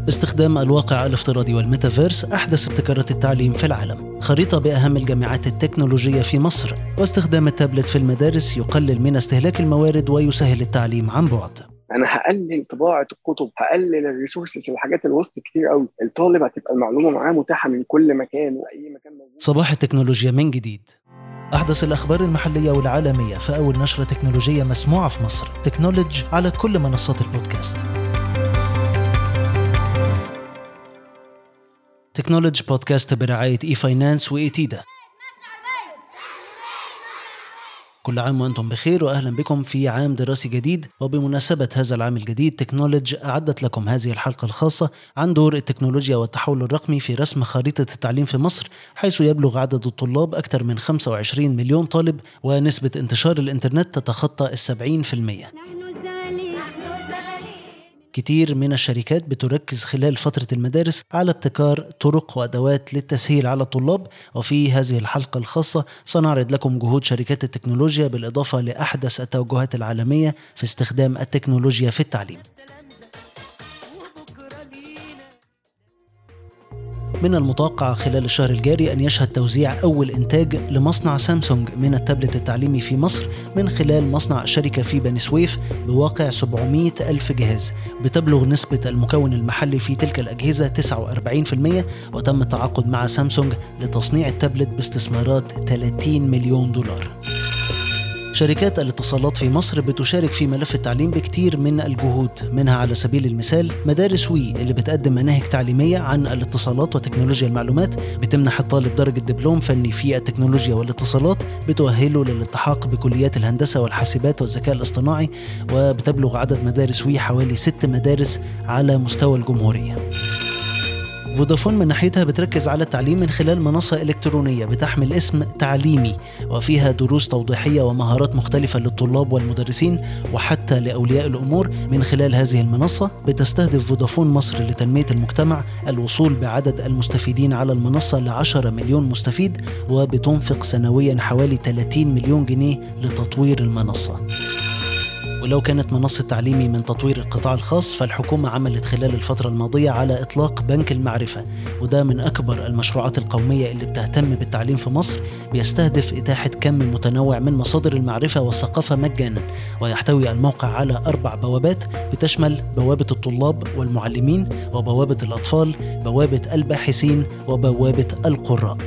استخدام الواقع الافتراضي والميتافيرس أحدث ابتكارات التعليم في العالم، خريطة بأهم الجامعات التكنولوجية في مصر، واستخدام التابلت في المدارس يقلل من استهلاك الموارد ويسهل التعليم عن بعد. انا هقلل طباعه الكتب، هقلل الريسورسز، الحاجات الوسط كتير قوي. الطالب هتبقى المعلومه معاه متاحه من كل مكان واي مكان موجود. صباح التكنولوجيا من جديد، أحدث الأخبار المحلية والعالمية في أول نشرة تكنولوجية مسموعة في مصر. تكنولوجي على كل منصات البودكاست. تكنولوجي بودكاست برعاية إي فاينانس وإيتيدا. كل عام وأنتم بخير وأهلا بكم في عام دراسي جديد. وبمناسبة هذا العام الجديد تكنولوجي أعدت لكم هذه الحلقة الخاصة عن دور التكنولوجيا والتحول الرقمي في رسم خريطة التعليم في مصر، حيث يبلغ عدد الطلاب أكثر من 25 مليون طالب، ونسبة انتشار الإنترنت تتخطى 70%. كتير من الشركات بتركز خلال فترة المدارس على ابتكار طرق وأدوات للتسهيل على الطلاب، وفي هذه الحلقة الخاصة سنعرض لكم جهود شركات التكنولوجيا بالإضافة لأحدث التوجهات العالمية في استخدام التكنولوجيا في التعليم. من المتوقع خلال الشهر الجاري أن يشهد توزيع أول إنتاج لمصنع سامسونج من التابلت التعليمي في مصر من خلال مصنع الشركة في بني سويف بواقع 700 ألف جهاز. بتبلغ نسبة المكون المحلي في تلك الأجهزة 49%، وتم التعاقد مع سامسونج لتصنيع التابلت باستثمارات 30 مليون دولار. شركات الاتصالات في مصر بتشارك في ملف التعليم بكتير من الجهود، منها على سبيل المثال مدارس وي اللي بتقدم مناهج تعليمية عن الاتصالات وتكنولوجيا المعلومات، بتمنح الطالب درجة دبلوم فني في التكنولوجيا والاتصالات، بتؤهله للالتحاق بكليات الهندسة والحاسبات والذكاء الاصطناعي، وبتبلغ عدد مدارس وي حوالي 6 مدارس على مستوى الجمهورية. فودافون من ناحيتها بتركز على التعليم من خلال منصة إلكترونية بتحمل اسم تعليمي، وفيها دروس توضيحية ومهارات مختلفة للطلاب والمدرسين وحتى لأولياء الأمور. من خلال هذه المنصة بتستهدف فودافون مصر لتنمية المجتمع الوصول بعدد المستفيدين على المنصة ل10 مليون مستفيد، وبتنفق سنويا حوالي 30 مليون جنيه لتطوير المنصة. ولو كانت منصة تعليمي من تطوير القطاع الخاص، فالحكومة عملت خلال الفترة الماضية على إطلاق بنك المعرفة، وده من أكبر المشروعات القومية اللي بتهتم بالتعليم في مصر. بيستهدف إتاحة كم متنوع من مصادر المعرفة والثقافة مجانا، ويحتوي الموقع على 4 بوابات بتشمل بوابة الطلاب والمعلمين، وبوابة الأطفال، بوابة الباحثين، وبوابة القراء.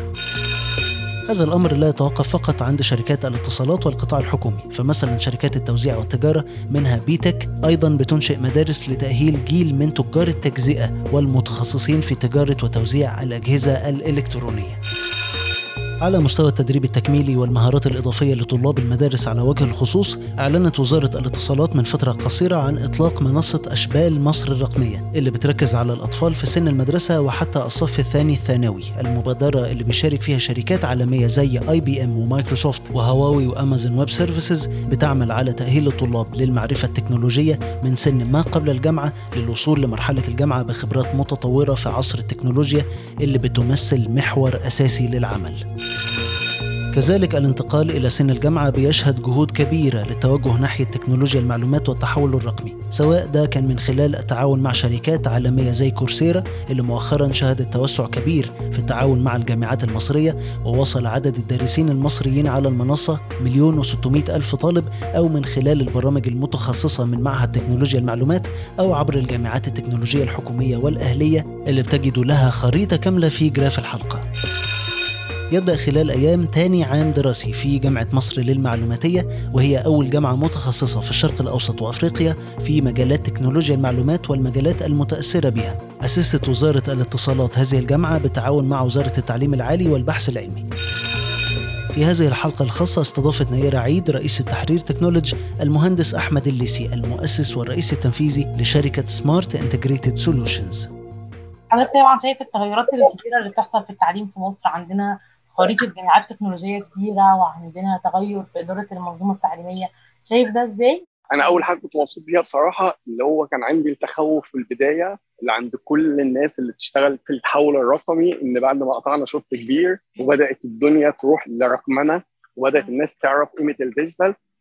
هذا الأمر لا يتوقف فقط عند شركات الاتصالات والقطاع الحكومي، فمثلا شركات التوزيع والتجارة منها بيتك أيضا بتنشئ مدارس لتأهيل جيل من تجار التجزئة والمتخصصين في تجارة وتوزيع الأجهزة الإلكترونية. على مستوى التدريب التكميلي والمهارات الإضافية لطلاب المدارس على وجه الخصوص، أعلنت وزارة الاتصالات من فترة قصيرة عن إطلاق منصة أشبال مصر الرقمية اللي بتركز على الأطفال في سن المدرسة وحتى الصف الثاني الثانوي. المبادرة اللي بيشارك فيها شركات عالمية زي IBM ومايكروسوفت وهواوي وأمازون ويب سيرفيسز بتعمل على تأهيل الطلاب للمعرفة التكنولوجية من سن ما قبل الجامعة للوصول لمرحلة الجامعة بخبرات متطورة في عصر التكنولوجيا اللي بتمثل محور أساسي للعمل. كذلك الانتقال إلى سن الجامعة بيشهد جهود كبيرة للتوجه ناحية تكنولوجيا المعلومات والتحول الرقمي، سواء ده كان من خلال التعاون مع شركات عالمية زي كورسيرا اللي مؤخرا شهدت توسع كبير في التعاون مع الجامعات المصرية، ووصل عدد الدارسين المصريين على المنصة 1,600,000 طالب، أو من خلال البرامج المتخصصة من معهد تكنولوجيا المعلومات، أو عبر الجامعات التكنولوجية الحكومية والأهلية اللي بتجد لها خريطة كاملة في جراف الحلقة. يبدأ خلال أيام تاني عام دراسي في جامعة مصر للمعلوماتية، وهي أول جامعة متخصصة في الشرق الأوسط وأفريقيا في مجالات تكنولوجيا المعلومات والمجالات المتأثرة بها. أسست وزارة الاتصالات هذه الجامعة بالتعاون مع وزارة التعليم العالي والبحث العلمي. في هذه الحلقة الخاصة استضافت نيرة عيد رئيس التحرير تكنولوجي المهندس أحمد الليسي المؤسس والرئيس التنفيذي لشركة سمارت انتجريتد سولوشنز. حضرتك طبعا شايف التغيرات الكبيرة اللي بتحصل في التعليم في مصر. عندنا خريطة جامعات تكنولوجية كبيرة، وعندنا تغير في إدارة المنظومة التعليمية. شايف ده إزاي؟ أنا أول حاجة كنت مبسوط بيها بصراحة، اللي هو كان عندي التخوف في البداية اللي عند كل الناس اللي بتشتغل في التحول الرقمي، إن بعد ما قطعنا شوط كبير وبدأت الدنيا تروح لرقمنة وبدأت الناس تعرف قيمة الديجيتال،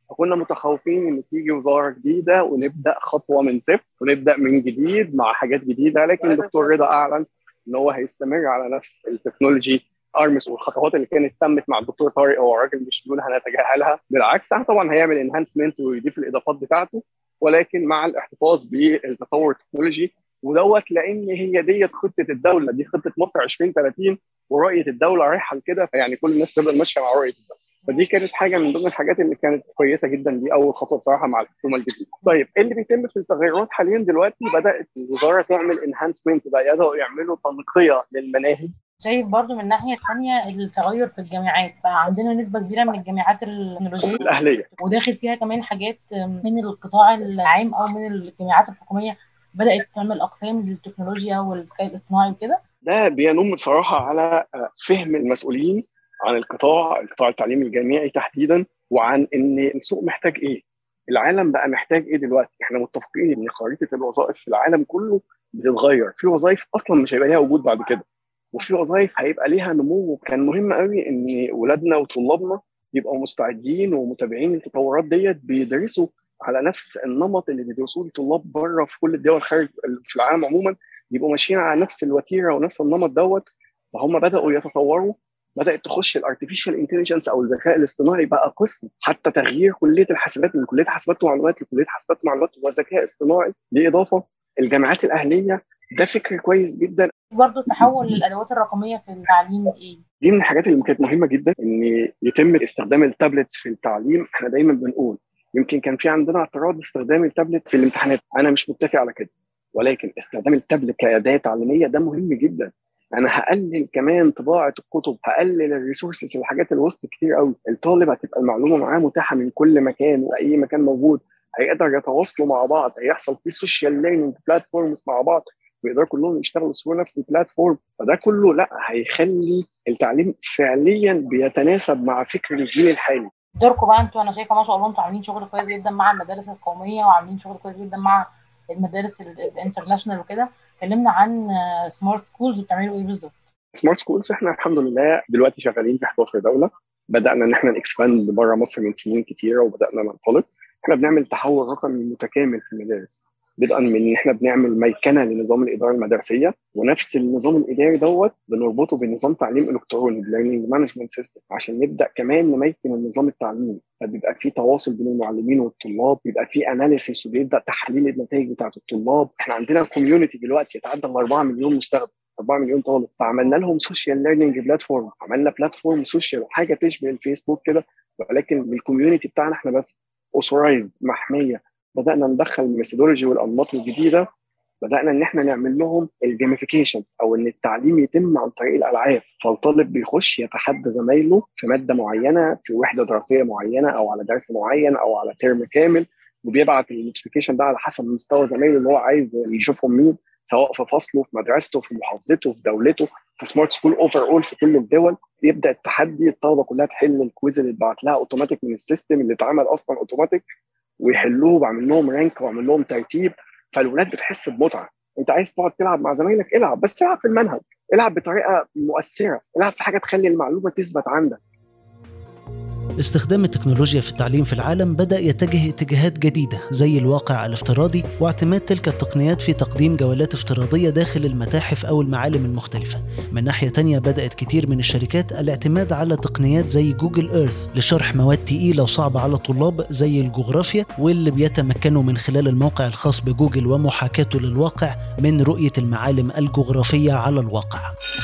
فكنا متخوفين ان تيجي وزاره جديده ونبدا خطوه من صفر ونبدا من جديد مع حاجات جديده، لكن الدكتور رضا اعلن ان هو هيستمر على نفس التكنولوجي ارمس والخطوات اللي كانت تمت مع الدكتور طارق. هو راجل مش بيقول هنتجاهلها، بالعكس طبعا هيعمل انهانسمنت ويضيف الاضافات بتاعته، ولكن مع الاحتفاظ بالتطور التكنولوجي ودوت، لان هي ديت خطه الدوله، دي خطه مصر 2030 ورؤيه الدوله رايحه لكده، يعني كل الناس تفضل ماشيه مع رؤيه الدوله. فدي كانت حاجه من ضمن الحاجات اللي كانت كويسه جدا، دي اول خطوه بصراحه مع الحكومه الجديده. طيب اللي بيتم في التغيرات حاليا دلوقتي، بدات الوزاره تعمل انهانسمنت، بداوا يعملوا تنقيه للمناهج. شايف برضو من الناحية الثانية التغير في الجامعات، بقى عندنا نسبة كبيرة من الجامعات التكنولوجية الأهلية، وداخل فيها كمان حاجات من القطاع العام أو من الجامعات الحكومية بدأت تعمل أقسام للتكنولوجيا والذكاء الاصطناعي وكده. ده بينم بصراحة على فهم المسؤولين عن القطاع التعليمي الجامعي تحديدا، وعن إن السوق محتاج إيه، العالم بقى محتاج إيه دلوقتي. إحنا متفقين إن خريطة الوظائف في العالم كله بتتغير، في وظائف أصلا مش هيبقى ليها وجود بعد كده، وفي وظائف هيبقى ليها نمو. كان مهم قوي ان ولادنا وطلابنا يبقوا مستعدين ومتابعين التطورات ديت، بيدرسوا على نفس النمط اللي بيدرسوه الطلاب بره في كل الدول خارج في العالم عموما، يبقوا ماشيين على نفس الوتيره ونفس النمط دوت. فهم بداوا يتطوروا، بدات تخش الارتفيشال انتليجنس او الذكاء الاصطناعي بقى قسم، حتى تغيير كليه الحاسبات من كليه حاسبات ومعلومات لكليه حاسبات ومعلومات وذكاء اصطناعي. دي اضافه الجامعات الاهليه، ده فكر كويس جدا. برضه التحول للادوات الرقميه في التعليم ايه؟ دي من الحاجات اللي كانت مهمه جدا، ان يتم استخدام التابلتس في التعليم. احنا دايما بنقول يمكن كان في عندنا اعتراض استخدام التابلت في الامتحانات، انا مش متفق على كده، ولكن استخدام التابلت كاداه تعليميه ده مهم جدا. انا هقلل كمان طباعه الكتب، هقلل الريسورسز، الحاجات اللي وسط كتير قوي. الطالب هتبقى المعلومه معاه متاحه من كل مكان واي مكان موجود، هيقدر يتواصلوا مع بعض، هيحصل في سوشيال ليرنينج بلاتفورمز مع بعض، ويقدروا كلهم يشتغلوا سوا نفس البلاتفورم. فده كله لا هيخلي التعليم فعليا بيتناسب مع فكر الجيل الحالي. دوركم بقى انتوا، انا شايفه ما شاء الله انتوا عاملين شغل كويس جدا مع المدارس القوميه وعاملين شغل كويس جدا مع المدارس الانترناشونال وكده. كلمنا عن سمارت سكولز، بتعملوا ايه بالظبط؟ سمارت سكولز احنا الحمد لله دلوقتي شغالين في 11 دوله، بدانا ان احنا نكسباند بره مصر من سنين كتيره وبدانا ننطلق. احنا بنعمل تحول رقمي متكامل في المدارس، بدءا من ان احنا بنعمل ميكنه لنظام الاداره المدرسيه، ونفس النظام الاداري دوت بنربطه بنظام تعليم الكتروني ليرنينج مانجمنت سيستم، عشان نبدا كمان نميكن النظام التعليمي. فبيبقى في تواصل بين المعلمين والطلاب، بيبقى في اناليسيس وبيبدا تحليل النتائج بتاعه الطلاب. احنا عندنا كوميونتي دلوقتي يتعدى 4 مليون مستخدم، 4 مليون طالب، فعملنا لهم سوشيال ليرنينج بلاتفورم، عملنا بلاتفورم سوشيال حاجه تشبه الفيسبوك كده، ولكن بالكوميونتي بتاعنا احنا بس، اوثورايزد، محميه. بدانا ندخل الميثودولوجي والانماط الجديده، بدانا ان احنا نعمل لهم الجيميفيكيشن او ان التعليم يتم عن طريق الالعاب. فالطالب بيخش يتحدى زمايله في ماده معينه، في وحده دراسيه معينه، او على درس معين، او على ترم كامل، وبيبعت النوتيفيكيشن ده على حسب مستوى زمايله اللي هو عايز يشوفهم مين، سواء في فصله، في مدرسته، في محافظته، في دولته، في سمارت سكول اوفر اول في كل الدول. يبدا التحدي، الطلبه كلها تحل الكويز اللي اتبعت لها اوتوماتيك من السيستم اللي اتعمل اصلا اوتوماتيك، ويحلوه، بعمل لهم رانك واعمل لهم ترتيب. فالولاد بتحس بمتعه. انت عايز تقعد تلعب مع زمايلك، العب، بس العب في المنهج، العب بطريقه مؤثره، العب في حاجه تخلي المعلومه تثبت عندك. استخدام التكنولوجيا في التعليم في العالم بدأ يتجه اتجاهات جديدة زي الواقع الافتراضي واعتماد تلك التقنيات في تقديم جولات افتراضية داخل المتاحف أو المعالم المختلفة. من ناحية تانية بدأت كتير من الشركات الاعتماد على تقنيات زي جوجل إيرث لشرح مواد تقيلة وصعبة على الطلاب زي الجغرافيا، واللي بيتمكنوا من خلال الموقع الخاص بجوجل ومحاكاته للواقع من رؤية المعالم الجغرافية على الواقع.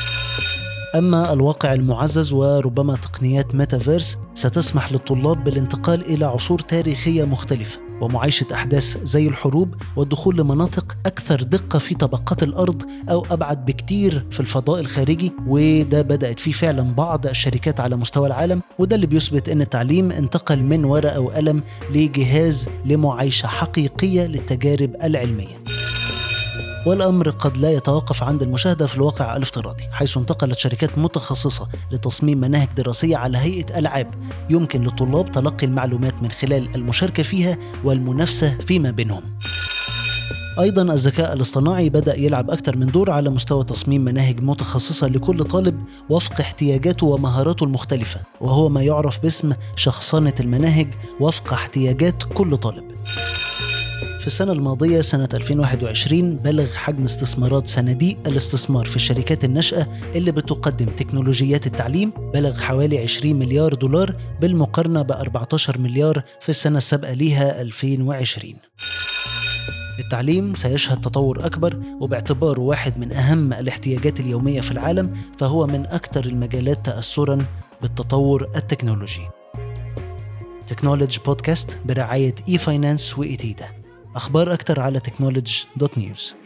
أما الواقع المعزز وربما تقنيات ميتافيرس ستسمح للطلاب بالانتقال إلى عصور تاريخية مختلفة ومعايشة أحداث زي الحروب والدخول لمناطق أكثر دقة في طبقات الأرض أو أبعد بكتير في الفضاء الخارجي. وده بدأت فيه فعلا بعض الشركات على مستوى العالم، وده اللي بيثبت أن التعليم انتقل من ورقة وقلم لجهاز لمعايشة حقيقية للتجارب العلمية. والأمر قد لا يتوقف عند المشاهدة في الواقع الافتراضي، حيث انتقلت شركات متخصصة لتصميم مناهج دراسية على هيئة ألعاب يمكن للطلاب تلقي المعلومات من خلال المشاركة فيها والمنافسة فيما بينهم. أيضاً الذكاء الاصطناعي بدأ يلعب أكثر من دور على مستوى تصميم مناهج متخصصة لكل طالب وفق احتياجاته ومهاراته المختلفة، وهو ما يعرف باسم شخصنة المناهج وفق احتياجات كل طالب. في السنة الماضية سنة 2021 بلغ حجم استثمارات صناديق الاستثمار في الشركات الناشئة اللي بتقدم تكنولوجيات التعليم بلغ حوالي 20 مليار دولار بالمقارنة ب 14 مليار في السنة السابقة ليها 2020. التعليم سيشهد تطور أكبر، وباعتباره واحد من أهم الاحتياجات اليومية في العالم فهو من أكثر المجالات تأثراً بالتطور التكنولوجي. تكنولوجي بودكاست برعاية إي فاينانس وإيتيدا. أخبار أكتر على technology.news.